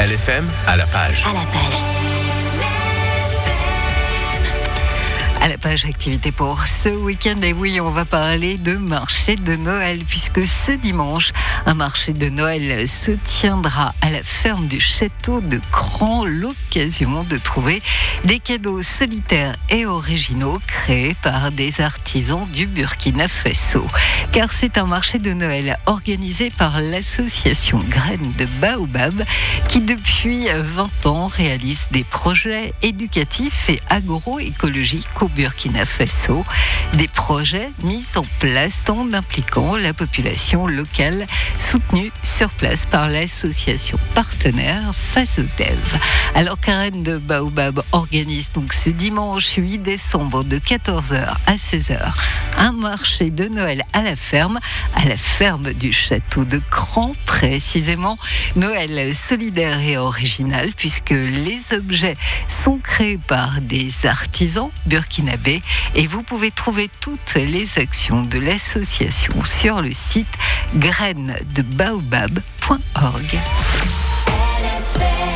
LFM à la page. À la page. À la page activité pour ce week-end. Et oui, on va parler de marché de Noël, puisque ce dimanche, un marché de Noël se tiendra à la ferme du château de Cran. L'occasion de trouver des cadeaux solitaires et originaux créés par des artisans du Burkina Faso. Car c'est un marché de Noël organisé par l'association Graines de Baobab, qui depuis 20 ans réalise des projets éducatifs et agroécologiques au Burkina Faso, des projets mis en place en impliquant la population locale, soutenue sur place par l'association partenaire Fasodev. Alors Graines de Baobab organise donc ce dimanche 8 décembre de 14h à 16h un marché de Noël à la ferme du château de Cran précisément. Noël solidaire et original, puisque les objets sont créés par des artisans burkinabés, et vous pouvez trouver toutes les actions de l'association sur le site grainesdebaobab.org.